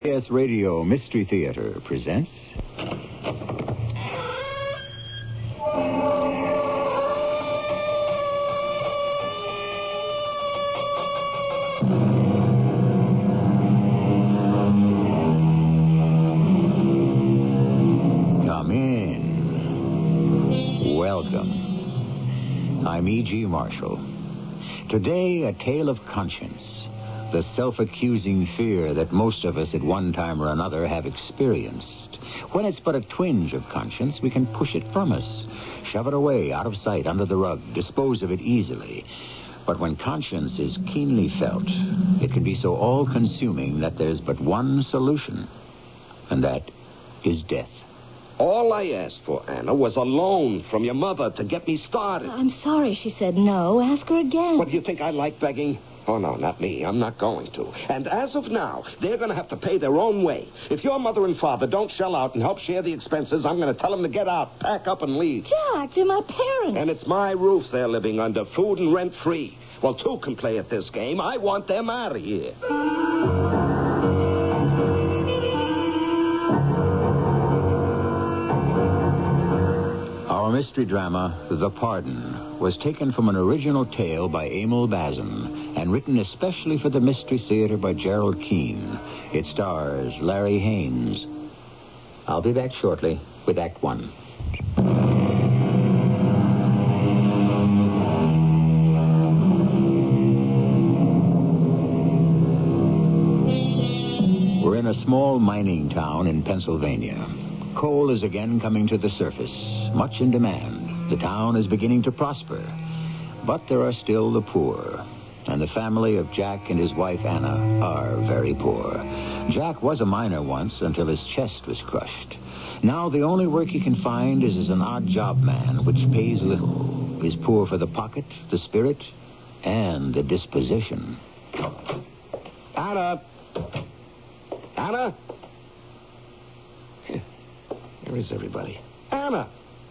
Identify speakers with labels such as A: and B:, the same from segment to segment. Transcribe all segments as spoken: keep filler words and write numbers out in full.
A: C B S Radio Mystery Theater presents... Come in. Welcome. I'm E G. Marshall. Today, a tale of conscience. The self-accusing fear that most of us at one time or another have experienced. When it's but a twinge of conscience, we can push it from us, shove it away, out of sight, under the rug, dispose of it easily. But when conscience is keenly felt, it can be so all-consuming that there's but one solution, and that is death.
B: All I asked for, Anna, was a loan from your mother to get me started.
C: I'm sorry she said no. Ask her again.
B: What, do you think I like begging? Oh, no, not me. I'm not going to. And as of now, they're going to have to pay their own way. If your mother and father don't shell out and help share the expenses, I'm going to tell them to get out, pack up, and leave.
C: Jack, they're my parents.
B: And it's my roof they're living under, food and rent free. Well, two can play at this game. I want them out of here.
A: Our mystery drama, The Pardon, was taken from an original tale by Emil Bazin and written especially for the Mystery Theater by Gerald Keane. It stars Larry Haynes. I'll be back shortly with Act One. We're in a small mining town in Pennsylvania. Coal is again coming to the surface, much in demand. The town is beginning to prosper. But there are still the poor. And the family of Jack and his wife, Anna, are very poor. Jack was a miner once until his chest was crushed. Now the only work he can find is as an odd job man, which pays little. Is poor for the pocket, the spirit, and the disposition.
B: Anna! Anna! Where is everybody? Anna!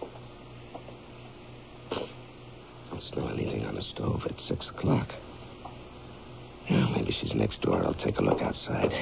B: Don't smell anything on the stove at six o'clock. Yeah, maybe she's next door. I'll take a look outside.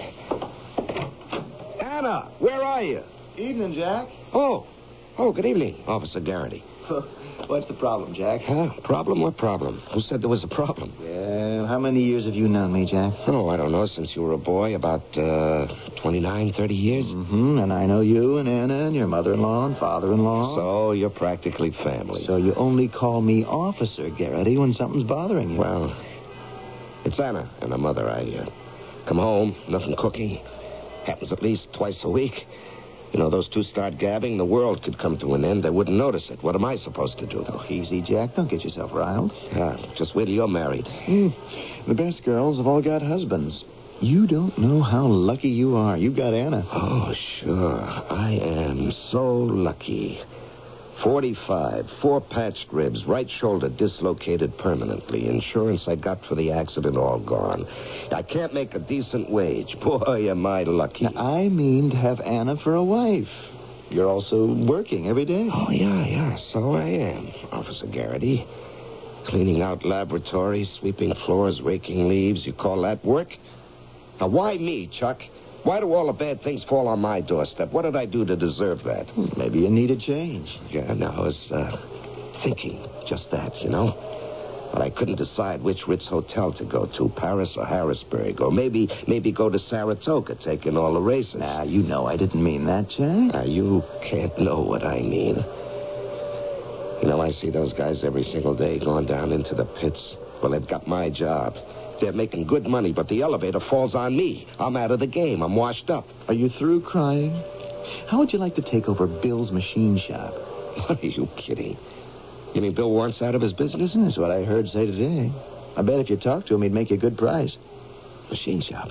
B: Anna, where are you?
D: Evening, Jack.
B: Oh, oh, good evening, Officer Garrity.
D: What's the problem, Jack?
B: Huh? Problem? What problem? Who said there was a problem?
D: Yeah, how many years have you known me, Jack?
B: Oh, I don't know, since you were a boy, about uh, twenty-nine, thirty years.
D: Mm-hmm, and I know you and Anna and your mother-in-law and father-in-law.
B: So you're practically family.
D: So you only call me Officer Garrity when something's bothering you.
B: Well, it's Anna and her mother. I uh, come home, nothing cooking. Happens at least twice a week. You know, those two start gabbing, the world could come to an end. They wouldn't notice it. What am I supposed to do?
D: Oh, easy, Jack. Don't get yourself riled.
B: Yeah, just wait till you're married.
D: Mm. The best girls have all got husbands. You don't know how lucky you are. You got Anna.
B: Oh, sure. I am so lucky. forty-five, four patched ribs, right shoulder dislocated permanently. Insurance I got for the accident all gone. I can't make a decent wage. Boy, am I lucky.
D: Now, I mean to have Anna for a wife. You're also working every day.
B: Oh, yeah, yeah, so I am, Officer Garrity. Cleaning out laboratories, sweeping floors, raking leaves. You call that work? Now, why me, Chuck? Why do all the bad things fall on my doorstep? What did I do to deserve that?
D: Maybe you need a change.
B: Yeah, no, I was uh, thinking just that, you know. But I couldn't decide which Ritz Hotel to go to, Paris or Harrisburg. Or maybe maybe go to Saratoga, take in all the races.
D: Now, you know I didn't mean that, Jack.
B: Now, you can't know what I mean. You know, I see those guys every single day going down into the pits. Well, they've got my job. They're making good money, but the elevator falls on me. I'm out of the game. I'm washed up.
D: Are you through crying? How would you like to take over Bill's machine shop?
B: What are you kidding? You mean Bill wants out of his business?
D: That's what I heard say today. I bet if you talked to him, he'd make you a good price.
B: Machine shop?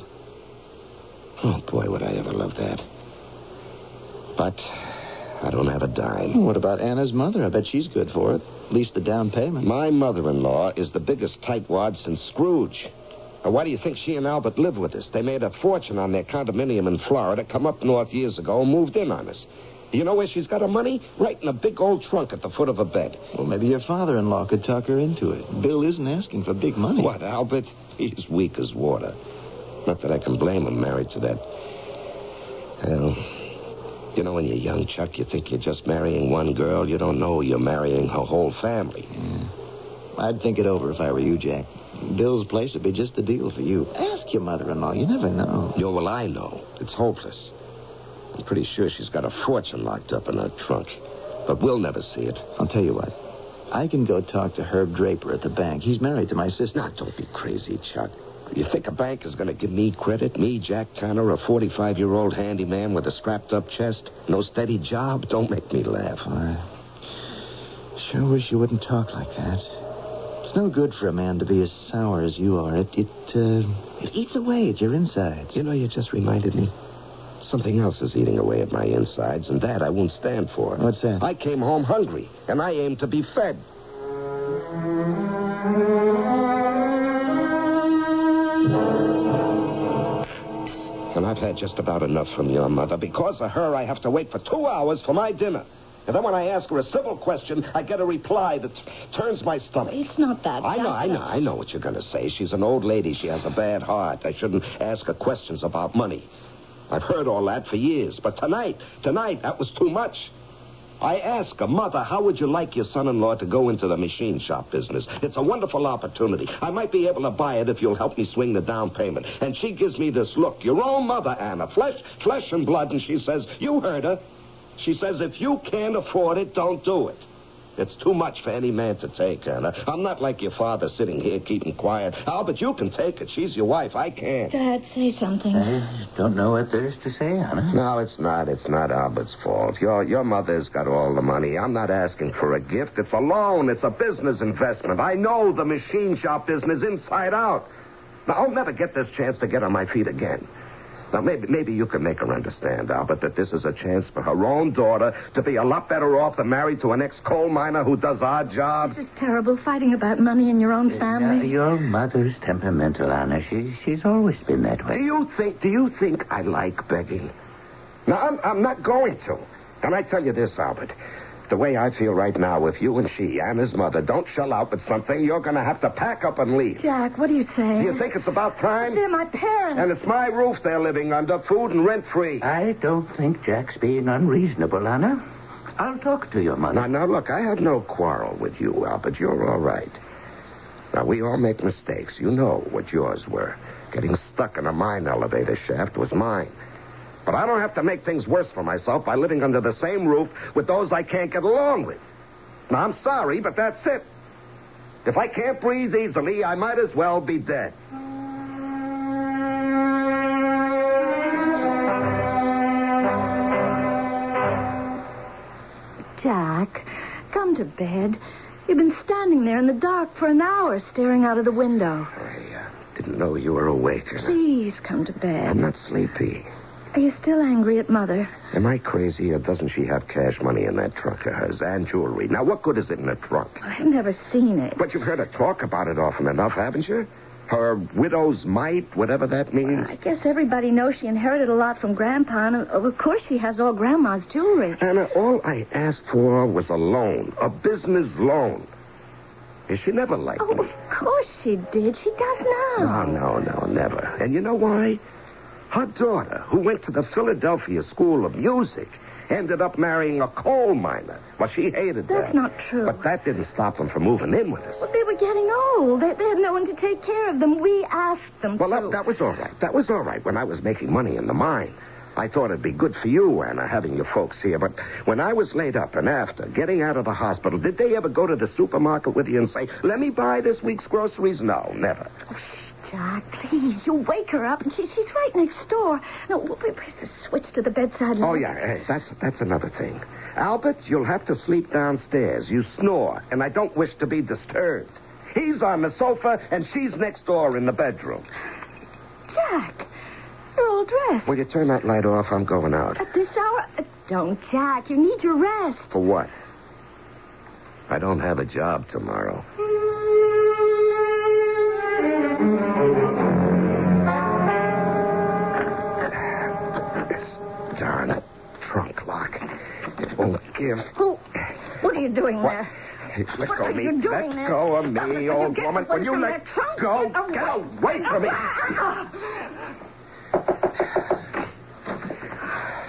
B: Oh, boy, would I ever love that. But I don't have a dime.
D: Well, what about Anna's mother? I bet she's good for it. At least the down payment.
B: My mother-in-law is the biggest tightwad since Scrooge. Now, why do you think she and Albert live with us? They made a fortune on their condominium in Florida, come up north years ago, and moved in on us. You know where she's got her money? Right in a big old trunk at the foot of her bed.
D: Well, maybe your father-in-law could talk her into it. Bill isn't asking for big money.
B: What, Albert? He's weak as water. Not that I can blame him, married to that Well, you know, when you're young, Chuck, you think you're just marrying one girl. You don't know you're marrying her whole family.
D: Yeah. I'd think it over if I were you, Jack. Bill's place would be just the deal for you. Ask your mother-in-law. You never know.
B: Yeah, well, I know. It's hopeless. I'm pretty sure she's got a fortune locked up in her trunk. But we'll never see it.
D: I'll tell you what. I can go talk to Herb Draper at the bank. He's married to my sister.
B: Now, don't be crazy, Chuck. You think a bank is going to give me credit? Me, Jack Tanner, a forty-five-year-old handyman with a strapped-up chest? No steady job? Don't make me laugh.
D: I sure wish you wouldn't talk like that. It's no good for a man to be as sour as you are. It it, uh, it eats away at your insides.
B: You know, you just reminded me. Something else is eating away at my insides, and that I won't stand for.
D: What's that?
B: I came home hungry, and I aim to be fed. And I've had just about enough from your mother. Because of her, I have to wait for two hours for my dinner. And then when I ask her a civil question, I get a reply that turns my stomach.
C: It's not that.
B: I know, I know, I know what you're going to say. She's an old lady. She has a bad heart. I shouldn't ask her questions about money. I've heard all that for years. But tonight, tonight, that was too much. I asked her, Mother, how would you like your son-in-law to go into the machine shop business? It's a wonderful opportunity. I might be able to buy it if you'll help me swing the down payment. And she gives me this look. Your own mother, Anna. Flesh, flesh and blood. And she says, you heard her. She says, if you can't afford it, don't do it. It's too much for any man to take, Anna. I'm not like your father sitting here keeping quiet. Albert, you can take it. She's your wife. I can't.
C: Dad, say something.
E: I don't know what there is to say, Anna.
B: No, it's not. It's not Albert's fault. Your your mother's got all the money. I'm not asking for a gift. It's a loan. It's a business investment. I know the machine shop business inside out. Now, I'll never get this chance to get on my feet again. Now, maybe maybe you can make her understand, Albert, that this is a chance for her own daughter to be a lot better off than married to an ex-coal miner who does odd jobs.
C: This is terrible, fighting about money in your own family.
E: Uh, your mother's temperamental, Anna. She, she's always been that way.
B: Do you think, do you think I like begging? No, I'm, I'm not going to. And I tell you this, Albert. The way I feel right now, if you and she, Anna's mother, don't shell out with something, you're going to have to pack up and leave.
C: Jack, what are you saying?
B: Do you think it's about time?
C: They're my parents.
B: And it's my roof they're living under, food and rent-free.
E: I don't think Jack's being unreasonable, Anna. I'll talk to your mother.
B: Now, now, look, I have no quarrel with you, Albert. You're all right. Now, we all make mistakes. You know what yours were. Getting stuck in a mine elevator shaft was mine. But I don't have to make things worse for myself by living under the same roof with those I can't get along with. Now, I'm sorry, but that's it. If I can't breathe easily, I might as well be dead.
C: Jack, come to bed. You've been standing there in the dark for an hour staring out of the window.
B: I uh, didn't know you were awake.
C: Please come to bed.
B: I'm not sleepy.
C: Are you still angry at Mother?
B: Am I crazy, or doesn't she have cash money in that trunk of hers and jewelry? Now, what good is it in a trunk?
C: I've never seen it.
B: But you've heard her talk about it often enough, haven't you? Her widow's mite, whatever that means.
C: I guess everybody knows she inherited a lot from Grandpa, and of course she has all Grandma's jewelry.
B: Anna, all I asked for was a loan, a business loan. She never liked
C: Oh,
B: me.
C: of course she did. She does now.
B: No, no, no, never. And you know why? Her daughter, who went to the Philadelphia School of Music, ended up marrying a coal miner. Well, she hated that.
C: That's not true.
B: But that didn't stop them from moving in with us.
C: Well, they were getting old. They, they had no one to take care of them. We asked them
B: Well,
C: to.
B: that, that was all right. That was all right when I was making money in the mine. I thought it'd be good for you, Anna, having your folks here. But when I was laid up and after, getting out of the hospital, did they ever go to the supermarket with you and say, let me buy this week's groceries? No, never.
C: Oh, shh, Jack, please. You wake her up, and she, she's right next door. No, where's the switch to the bedside?
B: Oh, yeah, hey, that's, that's another thing. Albert, you'll have to sleep downstairs. You snore, and I don't wish to be disturbed. He's on the sofa, and she's next door in the bedroom.
C: Jack, you're all dressed.
B: Will you turn that light off? I'm going out.
C: At this hour? Uh, Don't, Jack. You need your rest.
B: For what? I don't have a job tomorrow. This darn trunk lock. It won't give.
C: Who? What are you doing
B: What?
C: there?
B: Let
C: What
B: go
C: are
B: of me.
C: you doing
B: let
C: there?
B: go of
C: Stop
B: me,
C: it.
B: old
C: Get
B: woman.
C: away
B: Will you
C: from
B: let
C: that trunk.
B: go?
C: Get away.
B: Get away from me.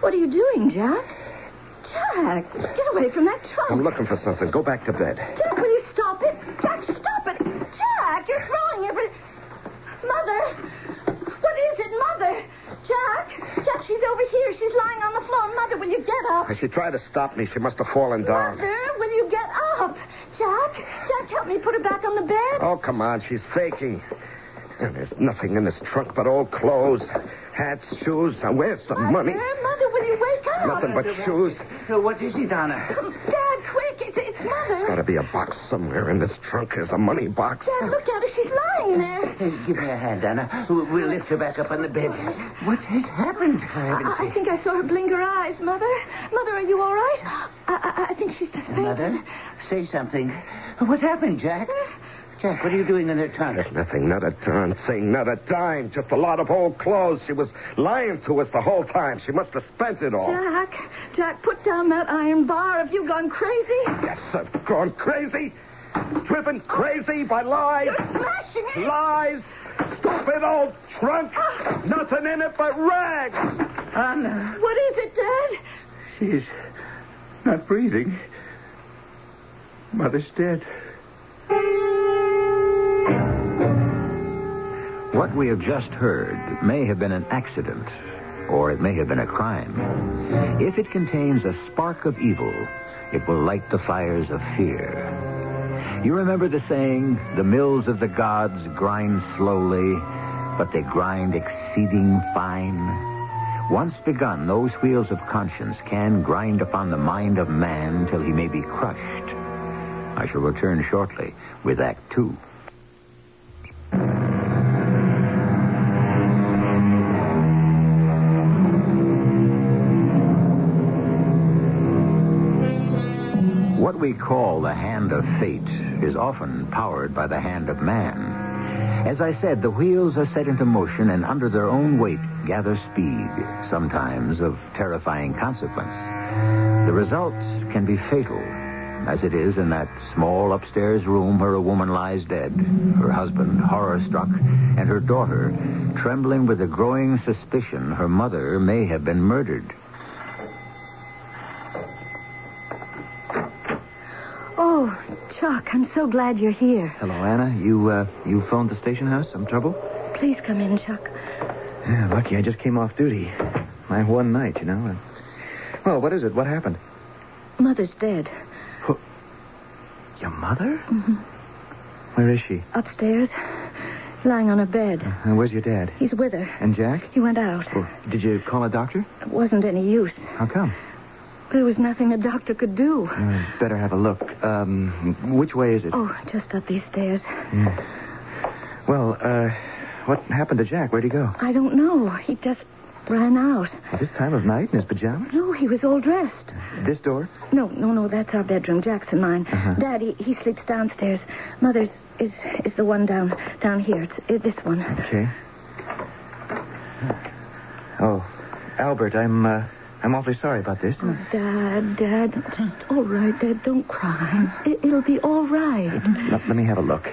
C: What are you doing, Jack? Jack, get away from that trunk.
B: I'm looking for something. Go back to bed.
C: Jack, will you stop it? Jack, stop it. Jack, you're throwing every... Mother! What is it, Mother? Jack! Jack, she's over here. She's lying on the floor. Mother, will you get up?
B: As she tried to stop me, she must have fallen down.
C: Mother, will you get up? Jack? Jack, help me put her back on the bed.
B: Oh, come on. She's faking. And there's nothing in this trunk but old clothes, hats, shoes. And where's the
C: Mother,
B: money?
C: Mother, will you wake up?
B: Nothing but shoes.
E: So what is it, Anna?
C: Dad, quick. It's, it's Mother.
B: There's got to be a box somewhere in this trunk. There's a money box.
C: Dad, look at her. She's lying there.
E: Hey, give me a hand, Anna. We'll we'll lift her back up on the bed. What has happened? For heaven's
C: I, I
E: sake?
C: think I saw her blink her eyes, Mother. Mother, are you all right? I, I, I think she's just fainted.
E: Mother, say something. What happened, Jack? Jack, what are you doing in her trunk?
B: There's nothing, not a darn thing, not a dime. Just a lot of old clothes. She was lying to us the whole time. She must have spent it all.
C: Jack, Jack, put down that iron bar. Have you gone crazy?
B: Yes, I've gone crazy. Driven crazy by lies.
C: You're smashing it.
B: Lies. Stupid old trunk. Nothing in it but rags.
E: Anna.
C: What is it, Dad?
E: She's not breathing. Mother's dead.
A: What we have just heard may have been an accident, or it may have been a crime. If it contains a spark of evil, it will light the fires of fear. You remember the saying, the mills of the gods grind slowly, but they grind exceeding fine? Once begun, those wheels of conscience can grind upon the mind of man till he may be crushed. I shall return shortly with Act Two. What we call the hand of fate is often powered by the hand of man. As I said, the wheels are set into motion and under their own weight gather speed, sometimes of terrifying consequence. The results can be fatal, as it is in that small upstairs room where a woman lies dead, her husband horror-struck, and her daughter trembling with a growing suspicion her mother may have been murdered.
C: Oh, Chuck, I'm so glad you're here.
D: Hello, Anna. You, uh, you phoned the station house? Some trouble?
C: Please come in, Chuck.
D: Yeah, lucky I just came off duty. My one night, you know. Well, what is it? What happened?
C: Mother's dead.
D: Who? Your mother?
C: Mm-hmm.
D: Where is she?
C: Upstairs, lying on her bed.
D: Uh, where's your dad?
C: He's with her.
D: And Jack?
C: He went out.
D: Well, did you call a doctor?
C: It wasn't any use.
D: How come?
C: There was nothing a doctor could do.
D: Uh, better have a look. Um, which way is it?
C: Oh, just up these stairs.
D: Yeah. Well, uh, what happened to Jack? Where'd he go?
C: I don't know. He just ran out.
D: At this time of night in his pajamas?
C: No, he was all dressed.
D: This door?
C: No, no, no, that's our bedroom. Jack's and mine.
D: Uh-huh.
C: Daddy, he sleeps downstairs. Mother's is is the one down down here. It's uh, this one.
D: Okay. Oh, Albert, I'm, uh, I'm awfully sorry about this.
C: Oh, Dad, Dad, just all right, Dad. Don't cry. It, it'll be all right.
D: Let, let me have a look.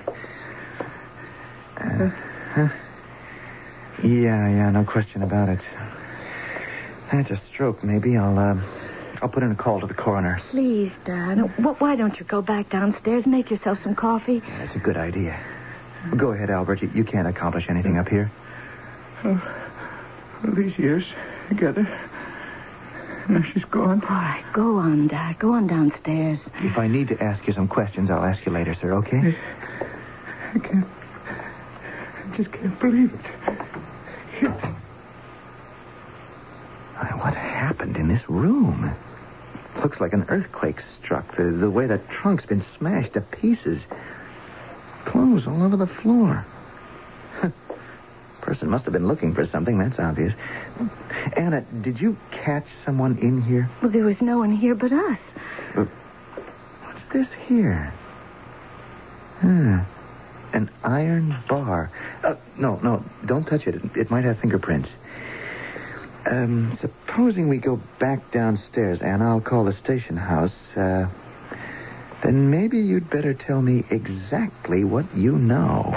D: Uh, huh? Yeah, yeah, no question about it. That's a stroke, maybe. I'll, uh, I'll put in a call to the coroner.
C: Please, Dad. Wh- Why don't you go back downstairs, make yourself some coffee?
D: That's a good idea. Well, go ahead, Albert. You, you can't accomplish anything up here.
E: Oh, all these years together. Now she's gone.
C: All right, go on, Dad. Go on downstairs.
D: If I need to ask you some questions, I'll ask you later, sir, okay?
E: I can't. I just can't believe it. It.
D: What happened in this room? Looks like an earthquake struck. The, the way the trunk's been smashed to pieces. Clothes all over the floor. Person must have been looking for something, that's obvious. Anna, did you catch someone in here?
C: Well, there was no one here but us.
D: Uh, what's this here? Hmm. An iron bar. Uh, no, no, don't touch it. it. It might have fingerprints. Um, supposing we go back downstairs, Anna, I'll call the station house. Uh, then maybe you'd better tell me exactly what you know.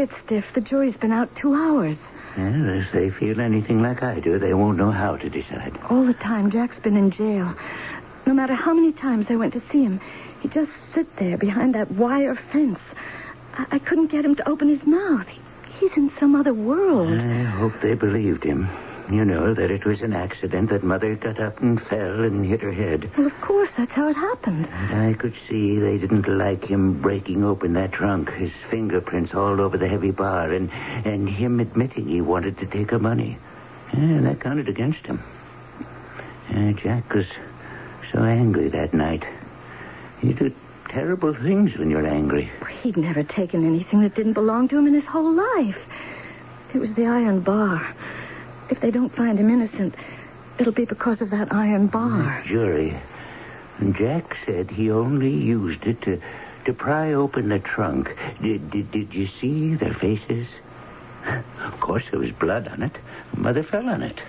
C: scared stiff. The jury's been out two hours.
F: Well, if they feel anything like I do, they won't know how to decide.
C: All the time, Jack's been in jail. No matter how many times I went to see him, he'd just sit there behind that wire fence. I, I couldn't get him to open his mouth. He, he's in some other world.
F: I hope they believed him. You know, that it was an accident, that Mother got up and fell and hit her head.
C: Well, of course, that's how it happened.
F: And I could see they didn't like him breaking open that trunk, his fingerprints all over the heavy bar, and, and him admitting he wanted to take her money. Yeah, that counted against him. Uh, Jack was so angry that night. You do terrible things when you're angry.
C: He'd never taken anything that didn't belong to him in his whole life. It was the iron bar. If they don't find him innocent, it'll be because of that iron bar.
F: The jury. And Jack said he only used it to, to pry open the trunk. Did, did, did you see their faces? Of course, there was blood on it. Mother fell on it.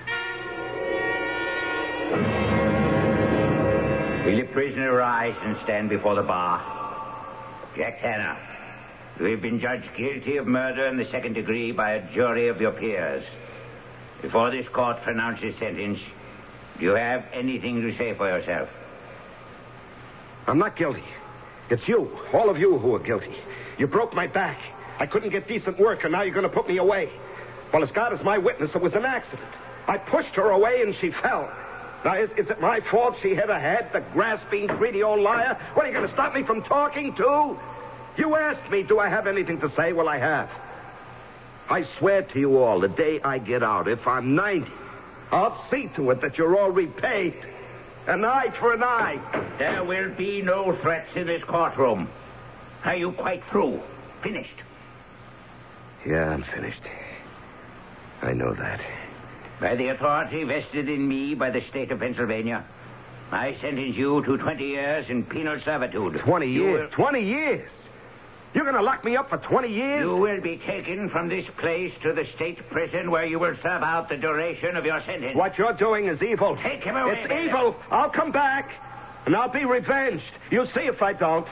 A: Will the prisoner rise and stand before the bar? Jack Tanner, you have been judged guilty of murder in the second degree by a jury of your peers. Before this court pronounces sentence, do you have anything to say for yourself?
B: I'm not guilty. It's you, all of you, who are guilty. You broke my back. I couldn't get decent work, and now you're going to put me away. Well, as God is my witness, it was an accident. I pushed her away, and she fell. Now, is, is it my fault she hit her head, the grasping, greedy old liar? What, are you going to stop me from talking, too? You asked me, do I have anything to say? Well, I have. I swear to you all, the day I get out, if I'm ninety, I'll see to it that you're all repaid. An eye for an eye.
A: There will be no threats in this courtroom. Are you quite through? Finished?
B: Yeah, I'm finished. I know that.
A: By the authority vested in me by the state of Pennsylvania, I sentence you to twenty years in penal servitude.
B: Twenty
A: You
B: years?
A: will-
B: Twenty years? You're going to lock me up for twenty years?
A: You will be taken from this place to the state prison where you will serve out the duration of your sentence.
B: What you're doing is evil.
A: Take him away,
B: It's
A: Bailiff.
B: evil. I'll come back, and I'll be revenged. You'll see if I don't.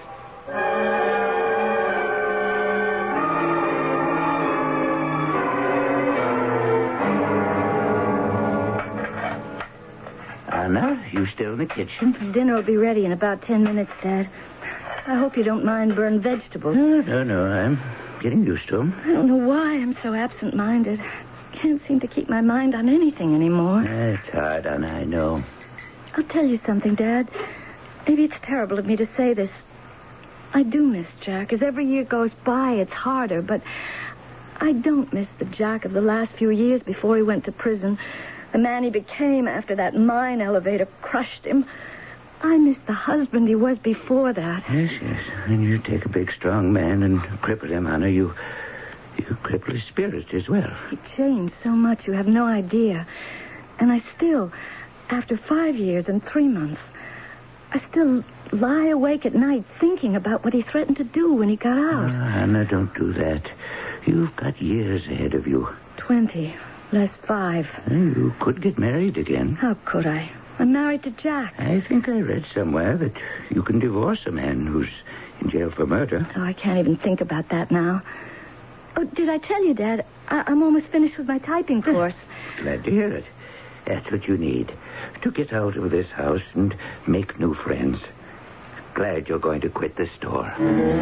F: Anna, you still in the kitchen?
C: Dinner will be ready in about ten minutes, Dad. I hope you don't mind burned vegetables.
F: No, no, no. I'm getting used to them.
C: I don't know why I'm so absent-minded. Can't seem to keep my mind on anything anymore.
F: It's hard, Anna, I know.
C: I'll tell you something, Dad. Maybe it's terrible of me to say this. I do miss Jack. As every year goes by, it's harder, but I don't miss the Jack of the last few years before he went to prison. The man he became after that mine elevator crushed him. I miss the husband he was before that.
F: Yes, yes. And you take a big, strong man and cripple him, Anna. You, you cripple his spirit as well.
C: He changed so much, you have no idea. And I still, after five years and three months, I still lie awake at night thinking about what he threatened to do when he got out.
F: Oh, Anna, don't do that. You've got years ahead of you.
C: Twenty, less five.
F: You could get married again.
C: How could I? I'm married to Jack.
F: I think I read somewhere that you can divorce a man who's in jail for murder.
C: Oh, I can't even think about that now. Oh, did I tell you, Dad? I- I'm almost finished with my typing course.
F: Glad to hear it. That's what you need. To get out of this house and make new friends. Glad you're going to quit the store.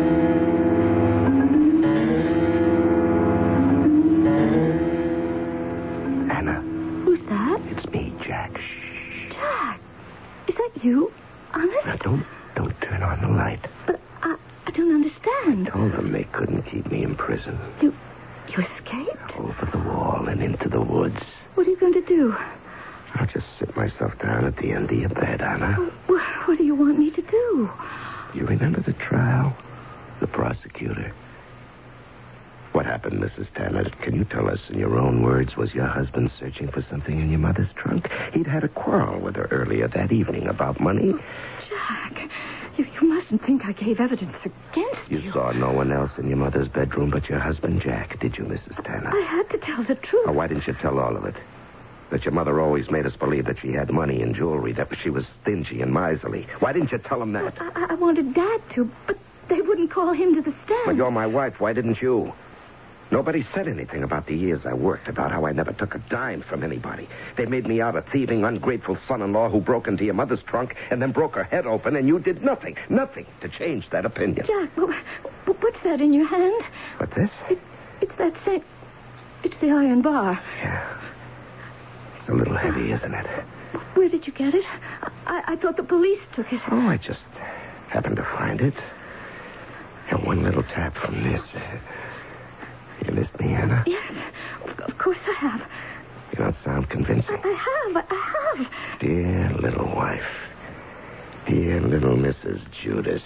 B: Anna,
C: Who's that?
B: it's me, Jack. Shh.
C: Jack. Is that you? Honest?
B: Now, don't, don't turn on the light.
C: But I, I don't understand.
B: Told them they couldn't keep me in prison.
C: You, you escaped?
B: Over the wall and into the woods.
C: What are you going to do?
B: I'll just sit myself down at the end of your bed, Anna.
C: Wh- What do you want me to do?
B: You remember the trial? The prosecutor? What happened, Missus Tanner? Can you tell us in your own words, was your husband searching for something in your mother's trunk? He'd had a quarrel with her earlier that evening about money.
C: Jack, you, you mustn't think I gave evidence against you.
B: You saw no one else in your mother's bedroom but your husband, Jack, did you, Missus Tanner?
C: I had to tell the truth.
B: Now, why didn't you tell all of it? That your mother always made us believe that she had money and jewelry, that she was stingy and miserly. Why didn't you tell them that?
C: I, I- I wanted Dad to, but they wouldn't call him to the stand.
B: Well, you're my wife. Why didn't you? Nobody said anything about the years I worked, about how I never took a dime from anybody. They made me out a thieving, ungrateful son-in-law who broke into your mother's trunk and then broke her head open, and you did nothing, nothing to change that opinion.
C: Jack, what's that in your hand?
B: What, this?
C: It, it's that same... It's the iron bar.
B: Yeah. It's a little heavy, isn't it?
C: Where did you get it? I, I thought the police took it.
B: Oh, I just happened to find it. And one little tap from this. You missed me, Anna?
C: Yes, of course I have.
B: You don't sound convincing.
C: I, I have, I have.
B: Dear little wife. Dear little Missus Judas.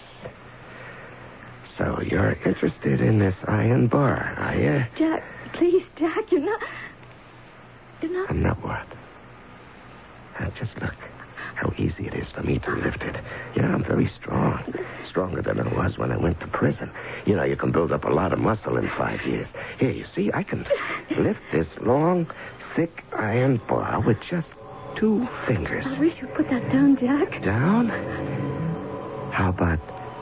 B: So you're interested in this iron bar, are you?
C: Jack, please, Jack, you're not... You're not...
B: I'm not what? Now, just look how easy it is for me to lift it. Yeah, I'm very strong. Stronger than I was when I went to prison. You know, you can build up a lot of muscle in five years. Here, you see, I can lift this long, thick iron bar with just two fingers.
C: I wish you'd put that down, Jack.
B: Down? How about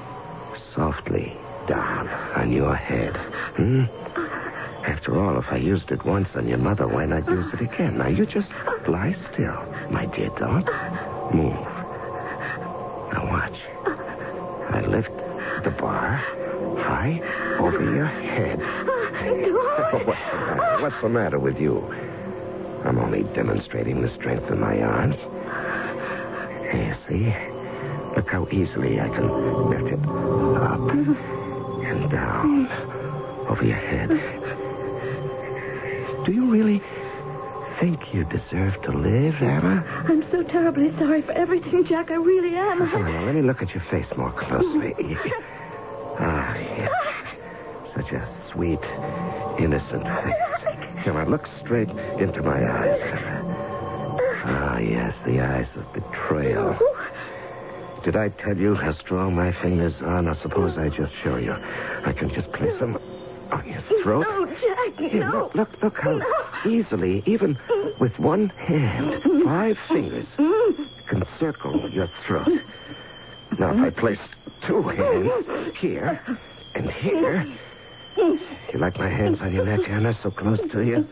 B: softly down on your head? Hmm? After all, if I used it once on your mother, why not use it again? Now, you just lie still, my dear. Don't move. Now, watch. I lift the bar high over your head. What's the matter? What's the matter with you? I'm only demonstrating the strength of my arms. Here, see? Look how easily I can lift it up and down over your head. Do you really think you deserve to live, Anna?
C: I'm so terribly sorry for everything, Jack. I really am.
B: Come on, let me look at your face more closely. Ah, yes. Such a sweet, innocent face. Come on, look straight into my eyes. Ah, yes, the eyes of betrayal. Did I tell you how strong my fingers are? Now, suppose I just show you. I can just place them on your throat.
C: No, Jack,
B: Here,
C: no.
B: Look, look, look how
C: no.
B: easily, even with one hand, five fingers can circle your throat. Now, if I place two hands here and here... You like my hands on your neck, Anna, so close to you?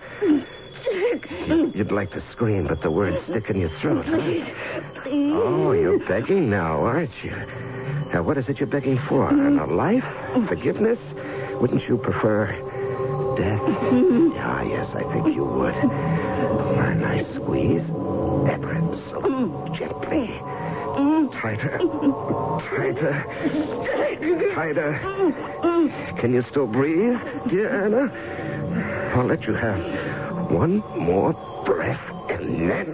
B: You'd like to scream, but the words stick in your throat, huh?
C: Please.
B: Oh, you're begging now, aren't you? Now, what is it you're begging for? A life? Forgiveness? Wouldn't you prefer death? Ah, yes, I think you would. A nice squeeze. Ever so gently. Tighter. Tighter. Tighter. Can you still breathe, dear Anna? I'll let you have one more breath and then...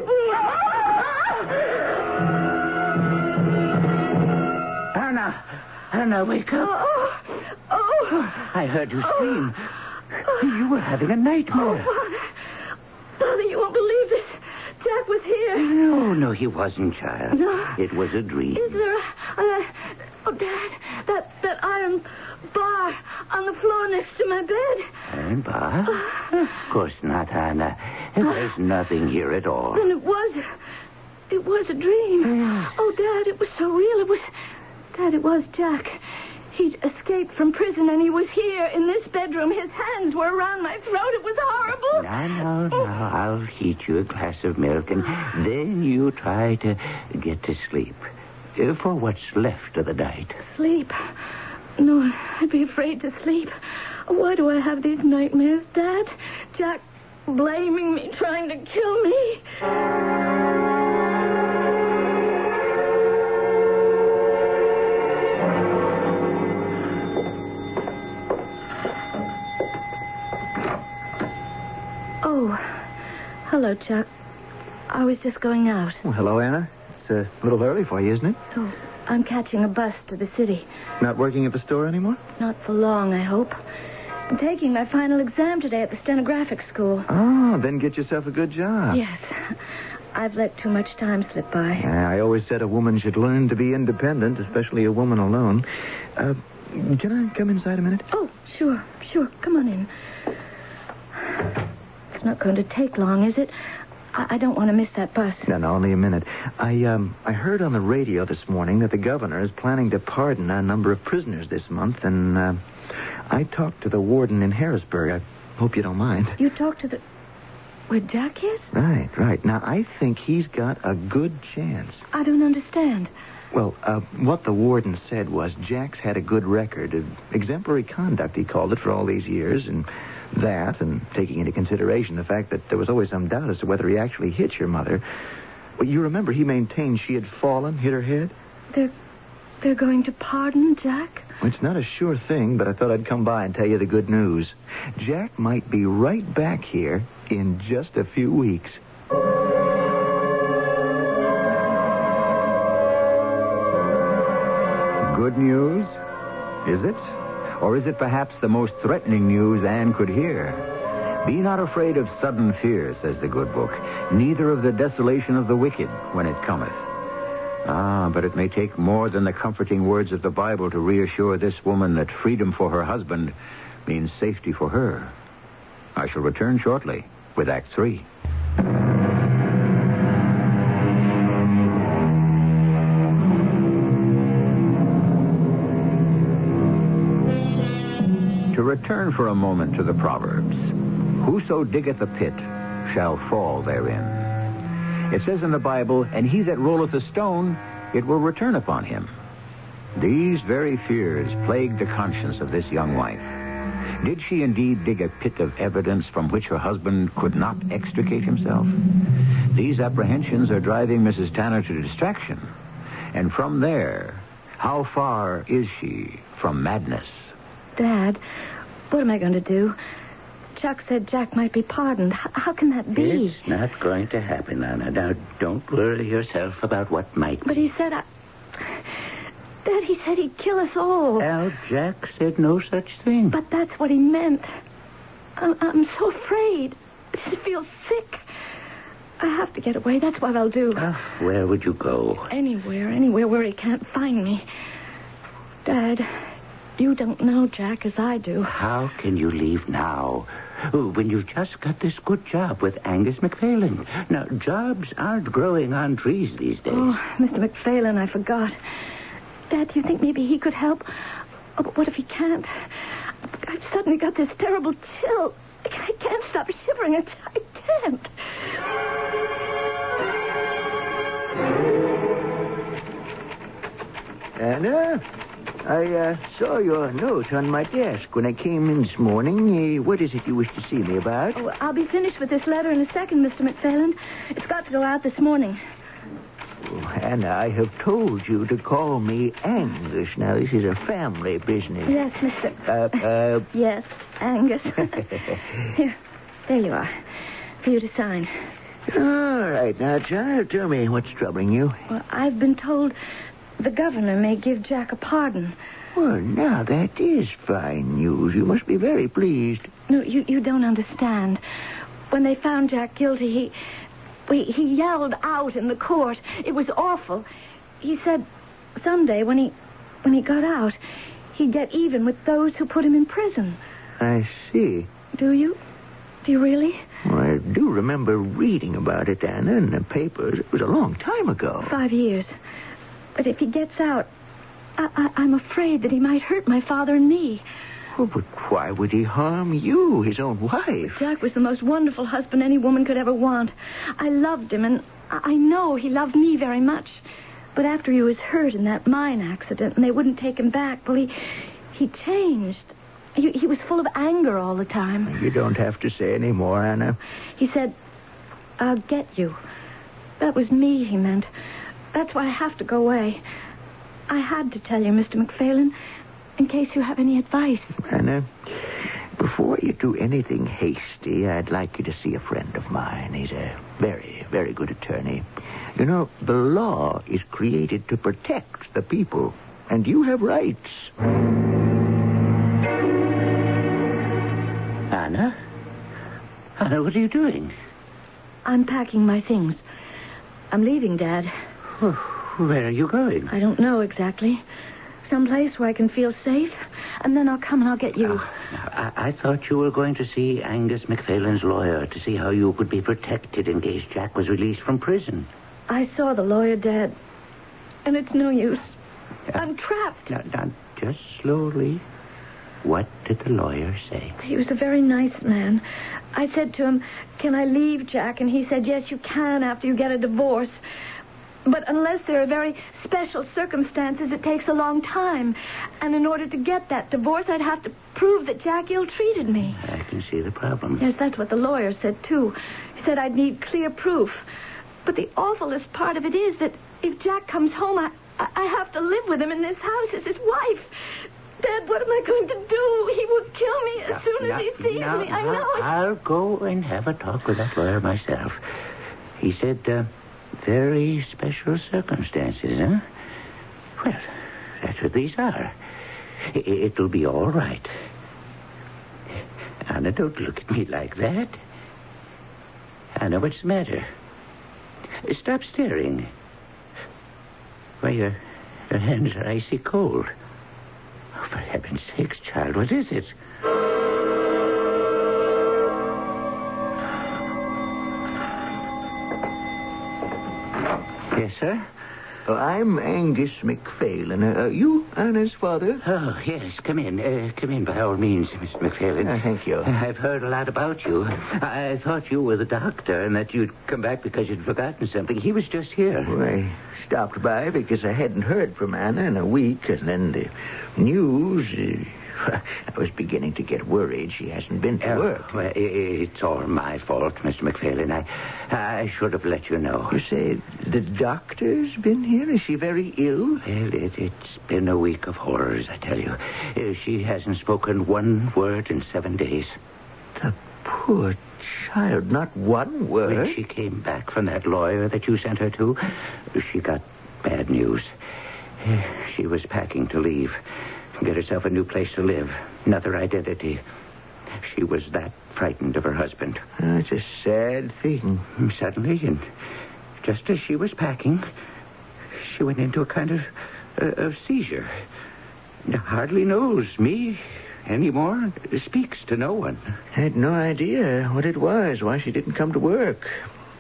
F: Anna! Anna, wake up.
C: Oh, oh.
F: I heard you scream. You were having a nightmare.
C: Oh, Father. Father, you won't believe this. Jack was here.
F: No, no, he wasn't, child.
C: No.
F: It was a dream.
C: Is there a... a oh, Dad, that, that iron bar on the floor next to my bed.
F: Iron bar? Of course not, Anna. There's nothing here at all.
C: Then it was... It was a dream.
F: Yes.
C: Oh, Dad, it was so real. It was... Dad, it was Jack. He'd escaped from prison, and he was here in this bedroom. His hands were around my throat. It was horrible.
F: Now, now, now. I'll heat you a glass of milk, and then you try to get to sleep. Uh, for what's left of the night.
C: Sleep? No, I'd be afraid to sleep. Why do I have these nightmares, Dad? Jack blaming me, trying to kill me. Oh, hello, Chuck. I was just going out.
D: Well, hello, Anna. It's a little early for you, isn't it?
C: Oh, I'm catching a bus to the city.
D: Not working at the store anymore?
C: Not for long, I hope. I'm taking my final exam today at the stenographic school.
D: Oh, then get yourself a good job.
C: Yes. I've let too much time slip by.
D: Uh, I always said a woman should learn to be independent, especially a woman alone. Uh, can I come inside a minute?
C: Oh, sure, sure. Come on in. It's not going to take long, is it? I, I don't want to miss that bus.
D: No, no, only a minute. I um, I heard on the radio this morning that the governor is planning to pardon a number of prisoners this month, and uh, I talked to the warden in Harrisburg. I Hope you don't mind.
C: You talked to the... Where Jack is?
D: Right, right. Now, I think he's got a good chance.
C: I don't understand.
D: Well, uh, what the warden said was Jack's had a good record of exemplary conduct, he called it, for all these years, and that, and taking into consideration the fact that there was always some doubt as to whether he actually hit your mother. Well, you remember he maintained she had fallen, hit her head?
C: They're, they're going to pardon Jack?
D: Well, it's not a sure thing, but I thought I'd come by and tell you the good news. Jack might be right back here in just a few weeks.
A: Good news? Is it? Or is it perhaps the most threatening news Anne could hear? Be not afraid of sudden fear, says the good book, neither of the desolation of the wicked when it cometh. Ah, but it may take more than the comforting words of the Bible to reassure this woman that freedom for her husband means safety for her. I shall return shortly with Act Three. To return for a moment to the Proverbs. Whoso diggeth a pit shall fall therein. It says in the Bible, and he that rolleth a stone, it will return upon him. These very fears plagued the conscience of this young wife. Did she indeed dig a pit of evidence from which her husband could not extricate himself? These apprehensions are driving Missus Tanner to distraction. And from there, how far is she from madness?
C: Dad, what am I going to do? Chuck said Jack might be pardoned. H- how can that be?
F: It's not going to happen, Anna. Now, don't worry yourself about what might be.
C: But he said I... Dad, he said he'd kill us all.
F: Al, Jack said no such thing.
C: But that's what he meant. I'm, I'm so afraid. I feel sick. I have to get away. That's what I'll do.
F: Uh, where would you go?
C: Anywhere, anywhere where he can't find me. Dad, you don't know Jack as I do.
F: How can you leave now? Oh, when you've just got this good job with Angus McPhailen. Now, jobs aren't growing on trees these days.
C: Oh, Mister McPhailen, I forgot. Dad, do you think maybe he could help? Oh, but what if he can't? I've suddenly got this terrible chill. I can't stop shivering. I, I can't.
G: Anna, I uh, saw your note on my desk when I came in this morning. Uh, what is it you wish to see me about?
C: Oh, I'll be finished with this letter in a second, Mister McPhailen. It's got to go out this morning.
G: Oh, Anna, I have told you to call me Angus. Now, this is a family business.
C: Yes, Mister
G: Uh, uh...
C: yes, Angus. Here, there you are, for you to sign.
G: All right, now, child, tell me what's troubling you.
C: Well, I've been told the governor may give Jack a pardon.
G: Well, now, that is fine news. You must be very pleased.
C: No, you, you don't understand. When they found Jack guilty, he... He, he yelled out in the court. It was awful. He said someday when he when he got out, he'd get even with those who put him in prison.
G: I see.
C: Do you? Do you really?
G: Well, I do remember reading about it, Anna, in the papers. It was a long time ago.
C: Five years. But if he gets out, I, I, I'm afraid that he might hurt my father and me.
G: Oh, but why would he harm you, his own wife?
C: Jack was the most wonderful husband any woman could ever want. I loved him, and I know he loved me very much. But after he was hurt in that mine accident and they wouldn't take him back, well, he, he changed. He, he was full of anger all the time.
G: You don't have to say any more, Anna.
C: He said, I'll get you. That was me, he meant. That's why I have to go away. I had to tell you, Mister McPhailen, in case you have any advice.
G: Anna, before you do anything hasty, I'd like you to see a friend of mine. He's a very, very good attorney. You know, the law is created to protect the people, and you have rights.
F: Anna? Anna, what are you doing?
C: I'm packing my things. I'm leaving, Dad.
F: Where are you going?
C: I don't know exactly. Someplace where I can feel safe, and then I'll come and I'll get you.
F: Oh, I, I thought you were going to see Angus McPhailen's lawyer to see how you could be protected in case Jack was released from prison.
C: I saw the lawyer, Dad, and it's no use. I'm trapped.
F: Now, now, just slowly. What did the lawyer say?
C: He was a very nice man. I said to him, can I leave, Jack? And he said, yes, you can after you get a divorce. But unless there are very special circumstances, it takes a long time. And in order to get that divorce, I'd have to prove that Jack ill-treated me.
F: I can see the problem.
C: Yes, that's what the lawyer said, too. He said I'd need clear proof. But the awfulest part of it is that if Jack comes home, I, I have to live with him in this house as his wife. Dad, what am I going to do? He will kill me as
F: now,
C: soon
F: now,
C: as he sees
F: now,
C: me. I know it.
F: I'll go and have a talk with that lawyer myself. He said, uh, very special circumstances, huh? Well, that's what these are. I- it'll be all right. Anna, don't look at me like that. Anna, what's the matter? Stop staring. Why, your, your hands are icy cold. Oh, for heaven's sakes, child, what is it? Yes, sir?
G: Oh, I'm Angus McPhalen. Uh, you, Anna's father?
F: Oh, yes, come in. Uh, come in by all means, Mister McPhalen.
G: Uh, thank you.
F: I've heard a lot about you. I, I thought you were the doctor and that you'd come back because you'd forgotten something. He was just here.
G: Well, I stopped by because I hadn't heard from Anna in a week, and then the news... Uh, I was beginning to get worried she hasn't been to
F: Uh,
G: work.
F: Well, i- it's all my fault, Mister McPhalen. I, I should have let you know.
G: You say the doctor's been here? Is she very ill?
F: Well, it, it's been a week of horrors, I tell you. Uh, she hasn't spoken one word in seven days.
G: The poor child, not one word.
F: When she came back from that lawyer that you sent her to, she got bad news. Uh, She was packing to leave. Get herself a new place to live. Another identity. She was that frightened of her husband.
G: Oh, it's a sad thing.
F: Suddenly, and just as she was packing, she went into a kind of, uh, of seizure. Hardly knows me anymore. Speaks to no one.
G: I had no idea what it was, why she didn't come to work.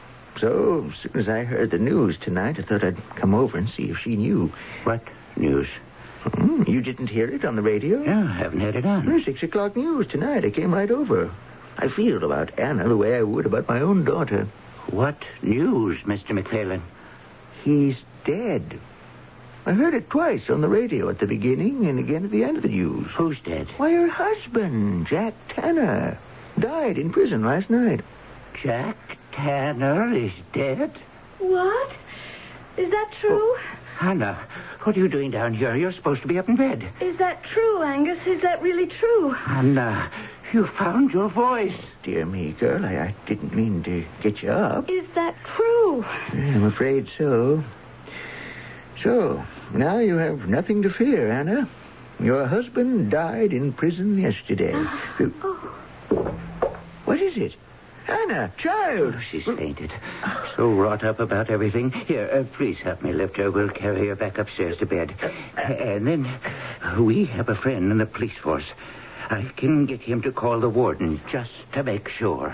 G: So, as soon as I heard the news tonight, I thought I'd come over and see if she knew.
F: What news?
G: Hmm, you didn't hear it on the radio?
F: Yeah, I haven't had it on.
G: Hmm, Six o'clock news tonight. I came right over. I feel about Anna the way I would about my own daughter.
F: What news, Mister McPhalen?
G: He's dead. I heard it twice on the radio at the beginning and again at the end of the news.
F: Who's dead?
G: Why, her husband, Jack Tanner, died in prison last night.
F: Jack Tanner is dead?
C: What? Is that true?
F: Hannah, what are you doing down here? You're supposed to be up in bed.
C: Is that true, Angus? Is that really true?
F: Hannah, you found your voice.
G: Dear me, girl, I, I didn't mean to get you up.
C: Is that true?
G: I'm afraid so. So, now you have nothing to fear, Anna. Your husband died in prison yesterday. What is it? Anna, child.
F: Oh, she's fainted. So wrought up about everything. Here, uh, please help me lift her. We'll carry her back upstairs to bed. And then uh, we have a friend in the police force. I can get him to call the warden just to make sure.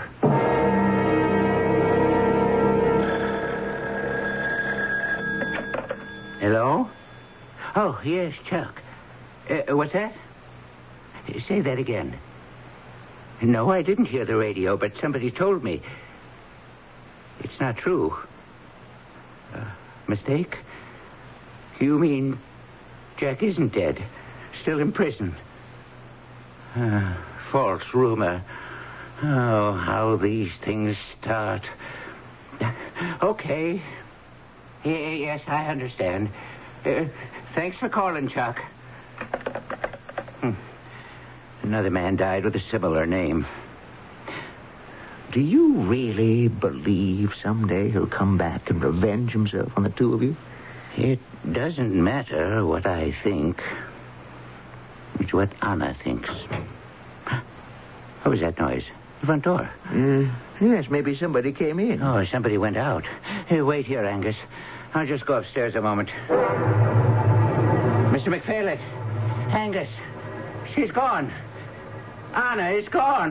F: Hello? Oh, yes, Chuck. Uh, what's that? Say that again. No, I didn't hear the radio, but somebody told me. It's not true. Uh, mistake? You mean Jack isn't dead? Still in prison? Uh, false rumor. Oh, how these things start. Okay. Y- yes, I understand. Uh, thanks for calling, Chuck. Hmm. Another man died with a similar name.
G: Do you really believe someday he'll come back and revenge himself on the two of you?
F: It doesn't matter what I think. It's what Anna thinks. What was that noise? The front door.
G: Uh, yes, maybe somebody came in.
F: Oh, somebody went out. Hey, wait here, Angus. I'll just go upstairs a moment. Mister McPhalen. Angus. She's gone. Anna is gone.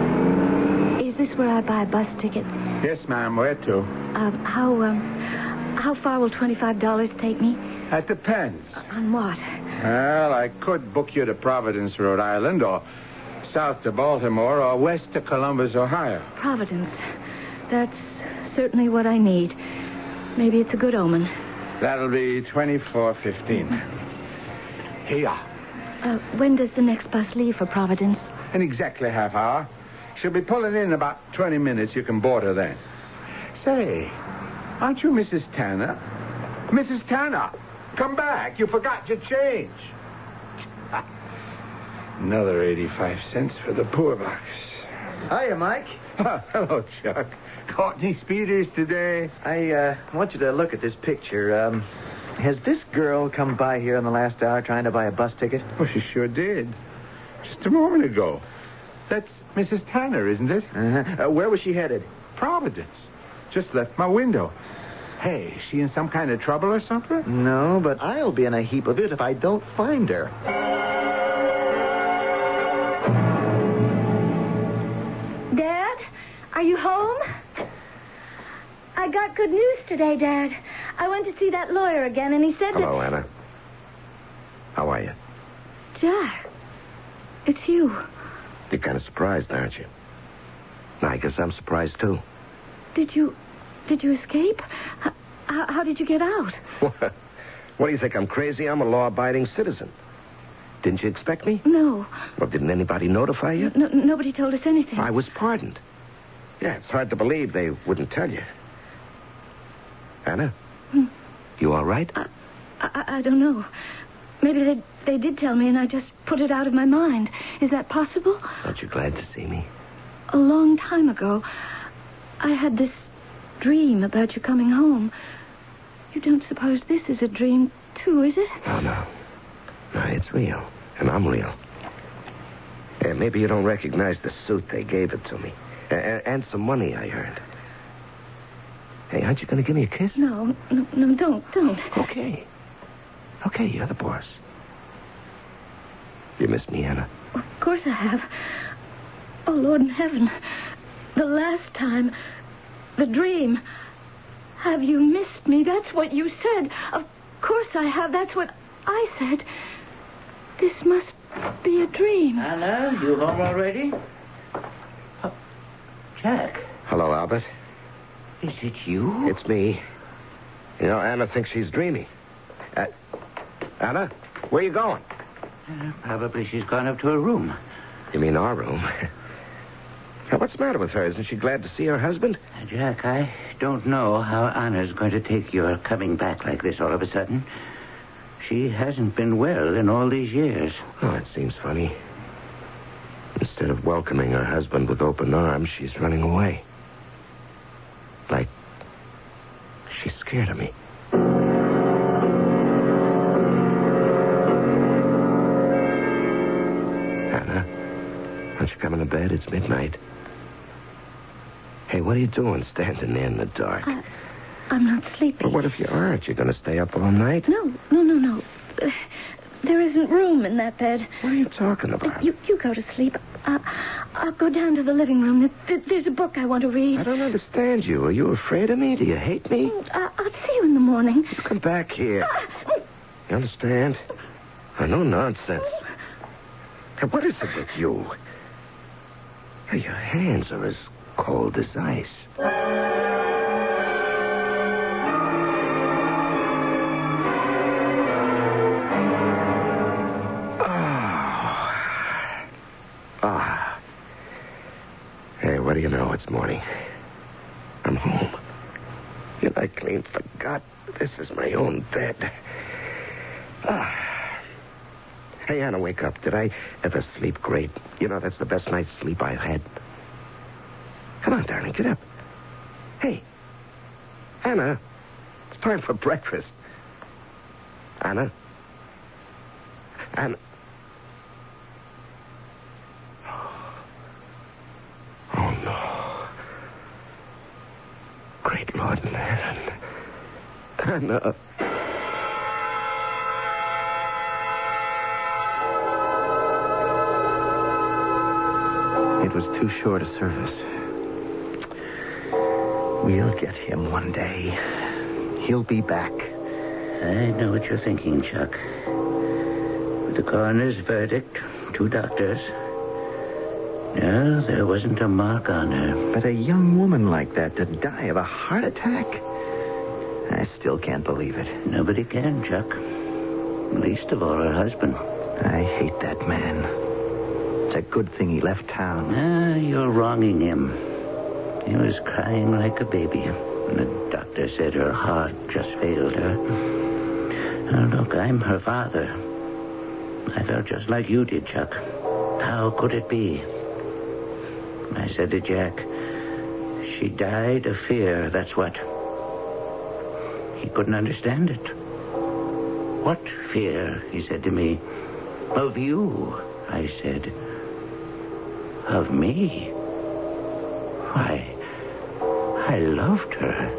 C: Is this where I buy a bus ticket?
E: Yes, ma'am. Where to?
C: Um, how, um, How far will twenty-five dollars take me?
H: That depends.
C: On what?
H: Well, I could book you to Providence, Rhode Island, or south to Baltimore, or west to Columbus, Ohio.
C: Providence. That's certainly what I need. Maybe it's a good omen.
H: That'll be twenty-four fifteen. Here you are.
C: Uh, when does the next bus leave for Providence?
H: In exactly half hour. She'll be pulling in about twenty minutes. You can board her then. Say, aren't you Missus Tanner? Missus Tanner, come back. You forgot your change. Another eighty-five cents for the poor box.
D: Hiya, Mike.
H: Oh, hello, Chuck. Caught any speeders today?
D: I uh, want you to look at this picture. Um, has this girl come by here in the last hour trying to buy a bus ticket?
H: Oh, she sure did. Just a moment ago. That's Missus Tanner, isn't it?
D: Uh-huh. Uh, where was she headed?
H: Providence. Just left my window. Hey, is she in some kind of trouble or something?
D: No, but I'll be in a heap of it if I don't find her.
C: Dad, are you home? I got good news today, Dad. I went to see that lawyer again, and he said
B: Hello,
C: that...
B: Anna. How are you?
C: Jack, it's you.
B: You're kind of surprised, aren't you? I guess I'm surprised, too.
C: Did you... Did you escape? How, how did you get out?
B: What? What do you think? I'm crazy? I'm a law-abiding citizen. Didn't you expect me?
C: No.
B: Well, didn't anybody notify you?
C: No, nobody told us anything.
B: I was pardoned. Yeah, it's hard to believe they wouldn't tell you. Anna?
C: Hmm.
B: You all right?
C: I, I, I don't know. Maybe they they did tell me and I just put it out of my mind. Is that possible?
B: Aren't you glad to see me?
C: A long time ago, I had this dream about you coming home. You don't suppose this is a dream, too, is it?
B: Oh, no. No, it's real. And I'm real. Yeah, maybe you don't recognize the suit. They gave it to me. And, and some money I earned. Hey, aren't you going to give me a kiss?
C: No, no, no, don't, don't.
B: Okay. Okay, you're the boss. You miss me, Anna?
C: Of course I have. Oh, Lord in heaven. The last time... The dream. Have you missed me? That's what you said. Of course I have. That's what I said. This must be a dream.
F: Anna, you home already? Oh, Jack.
B: Hello, Albert.
F: Is it you?
B: It's me. You know, Anna thinks she's dreaming. Uh, Anna, where you going?
F: Uh, probably she's gone up to her room.
B: You mean our room? Now, what's the matter with her? Isn't she glad to see her husband?
F: Uh, Jack, I don't know how Anna's going to take your coming back like this all of a sudden. She hasn't been well in all these years.
B: Oh, it seems funny. Instead of welcoming her husband with open arms, she's running away. Like she's scared of me. Anna, aren't you coming to bed? It's midnight. Hey, what are you doing standing there in the dark?
C: I, I'm not sleepy.
B: Well, what if you aren't? You're going to stay up all night?
C: No, no, no, no. Uh, there isn't room in that bed.
B: What are you talking about?
C: You, you go to sleep. Uh, I'll go down to the living room. There, there's a book I want to read.
B: I don't understand you. Are you afraid of me? Do you hate me?
C: I, I'll see you in the morning.
B: You come back here. You understand? Oh, no nonsense. Hey, what is it with you? Hey, your hands are as cold as ice. Ah. Hey, what do you know? It's morning. I'm home. Yet I clean forgot this is my own bed. Ah. Hey, Anna, wake up. Did I ever sleep great? You know, that's the best night's sleep I've had. Come on, darling, get up. Hey, Anna, it's time for breakfast. Anna? Anna? Oh, no. Great Lord in heaven. Anna.
D: It was too short a service. We'll get him one day. He'll be back.
F: I know what you're thinking, Chuck. With the coroner's verdict, two doctors. No, there wasn't a mark on her.
D: But a young woman like that to die of a heart attack? I still can't believe it.
F: Nobody can, Chuck. Least of all her husband.
D: I hate that man. It's a good thing he left town.
F: Ah, you're wronging him. He was crying like a baby. And the doctor said her heart just failed her. Now, look, I'm her father. I felt just like you did, Chuck. How could it be? I said to Jack, she died of fear, that's what. He couldn't understand it. What fear, he said to me. Of you, I said. Of me? Why, I loved her.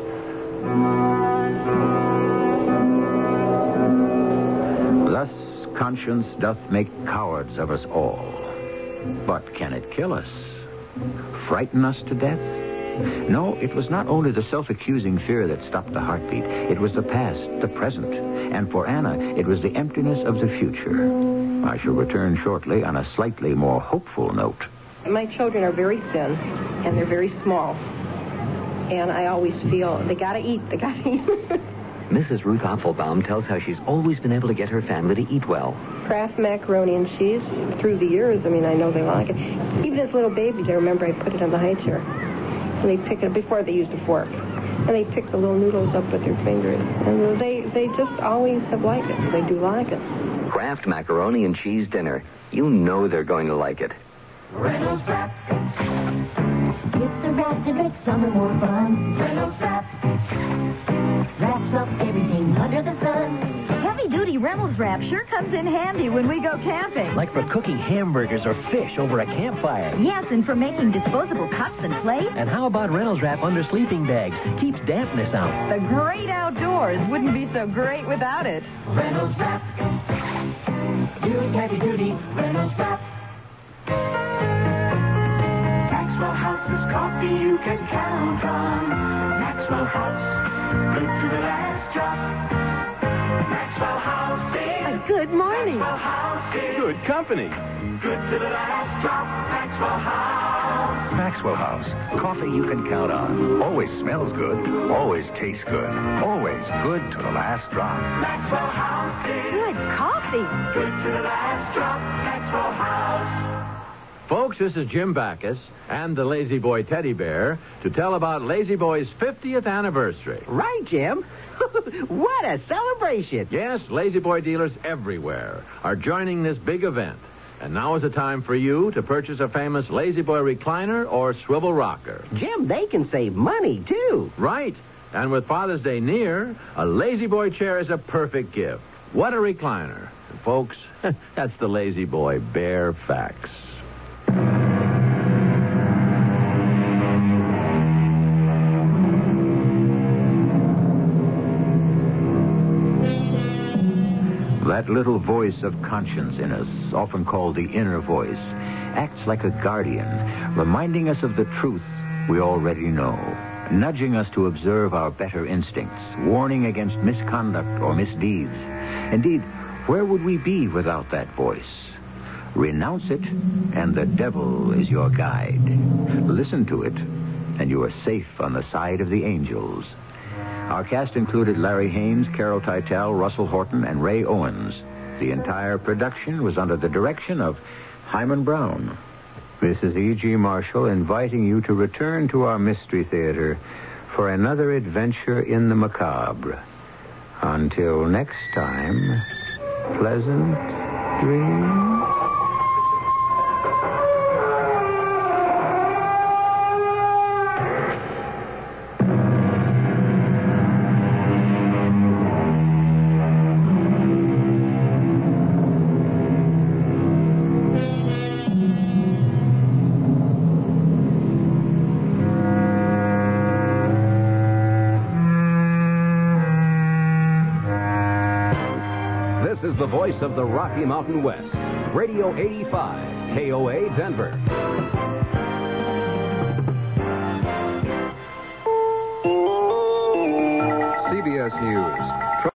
A: Thus conscience doth make cowards of us all. But can it kill us? Frighten us to death? No, it was not only the self-accusing fear that stopped the heartbeat. It was the past, the present. And for Anna, it was the emptiness of the future. I shall return shortly on a slightly more hopeful note.
I: My children are very thin, and they're very small. And I always feel, they gotta eat, they gotta eat.
D: Missus Ruth Opfelbaum tells how she's always been able to get her family to eat well.
I: Kraft macaroni and cheese, through the years, I mean, I know they like it. Even as little babies, I remember I put it on the high chair. And they pick it, before they used a fork. And they pick the little noodles up with their fingers. And they, they just always have liked it. They do like it.
D: Kraft macaroni and cheese dinner. You know they're going to like it.
J: Reynolds Wrap. It's the wrap that makes summer more fun. Reynolds Wrap. Wraps up everything under the sun.
C: Heavy-duty Reynolds Wrap sure comes in handy when we go camping.
K: Like for cooking hamburgers or fish over a campfire.
C: Yes, and for making disposable cups and plates.
K: And how about Reynolds Wrap under sleeping bags? Keeps dampness out.
C: The great outdoors wouldn't be so great without it.
J: Reynolds Wrap. Use heavy-duty Reynolds Wrap. Maxwell House's coffee you can count on. Maxwell House, good to the last drop. Maxwell House is
C: good morning.
J: Maxwell House is
H: Good company.
J: good to the last drop. Maxwell House.
L: Maxwell House. Coffee you can count on. Always smells good. Always tastes good. Always good to the last drop.
J: Maxwell House is
C: Good coffee.
J: good to the last drop. Maxwell House.
M: Folks, this is Jim Backus and the Lazy Boy Teddy Bear to tell about Lazy Boy's fiftieth anniversary.
K: Right, Jim. What a celebration.
M: Yes, Lazy Boy dealers everywhere are joining this big event. And now is the time for you to purchase a famous Lazy Boy recliner or swivel rocker.
K: Jim, they can save money, too.
M: Right. And with Father's Day near, a Lazy Boy chair is a perfect gift. What a recliner. And folks, that's the Lazy Boy Bear Facts.
A: That little voice of conscience in us, often called the inner voice, acts like a guardian, reminding us of the truth we already know, nudging us to observe our better instincts, warning against misconduct or misdeeds. Indeed, where would we be without that voice? Renounce it, and the devil is your guide. Listen to it, and you are safe on the side of the angels. Our cast included Larry Haynes, Carol Teitel, Russell Horton, and Ray Owens. The entire production was under the direction of Hyman Brown. This is E G. Marshall inviting you to return to our Mystery Theater for another adventure in the macabre. Until next time, pleasant dreams.
N: This is the voice of the Rocky Mountain West. Radio eighty-five, K O A Denver.
O: C B S News.